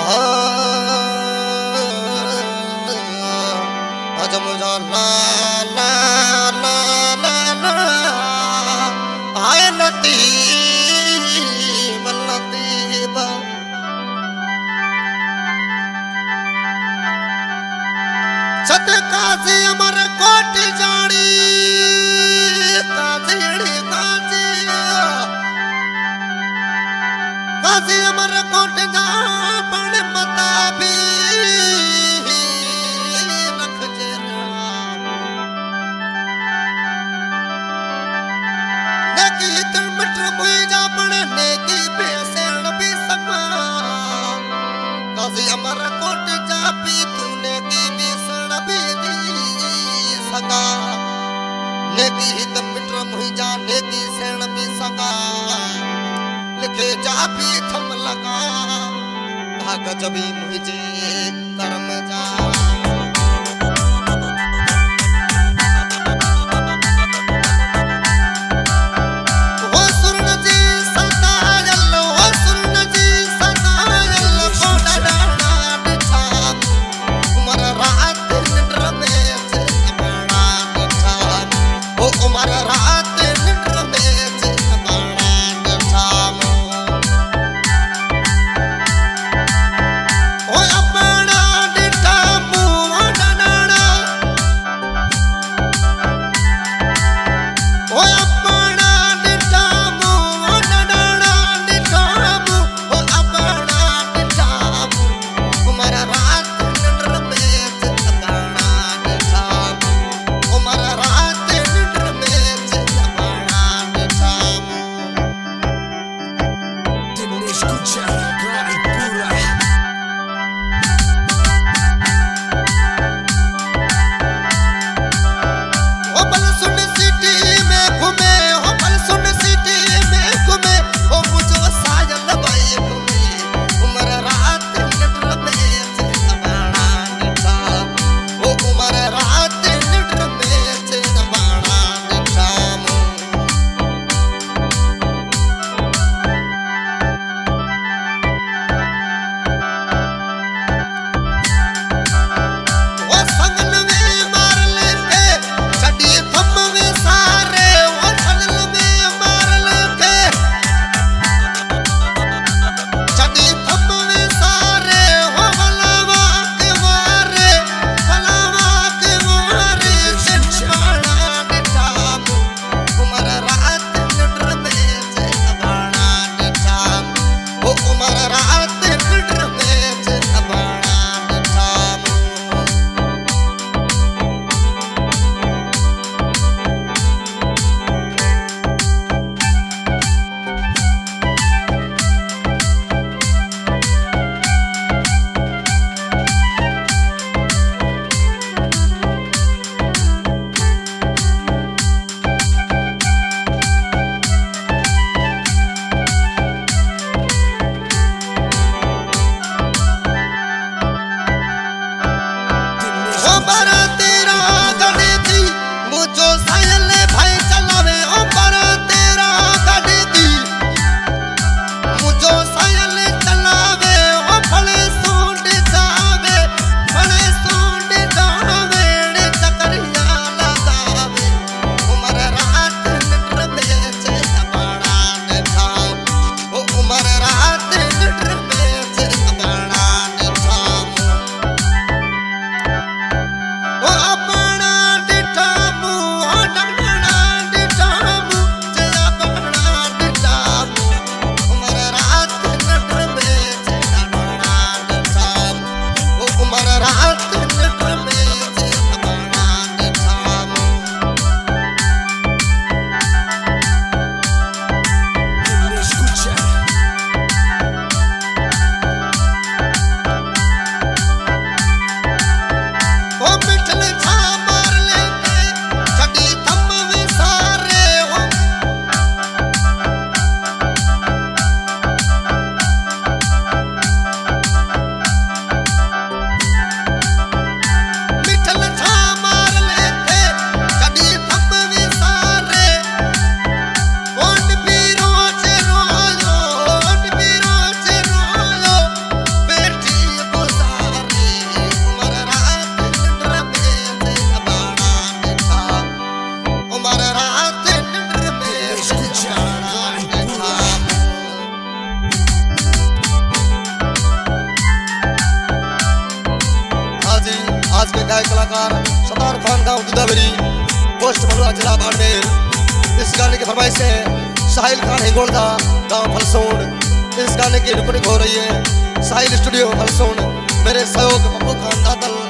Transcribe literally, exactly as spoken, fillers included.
अजम जा ला ला ला ला ला आय नती मलती बा सत कासे अमर कोट जानी कासेड़ी कासे कासे अमर कोट जा पण मता भी अमर कोट जा पी तूने की बेसण भी दी सका नेकी हित मिट्र मुही जा नेकी सेण भी सका लिखे जा पी थम लगा भाग जबी मुझे कर्म जा अपना डिठा गायक कलाकार सतार खान गांव दुदावरी पोस्ट भलुआ जिला बाड़मेर। इस गाने की फरमाइश है साहिल खान हिंगोलदा गांव फलसोन। इस गाने की रिकॉर्डिंग हो रही है साहिल स्टूडियो फलसोन। मेरे सहयोग पप्पू खान दादल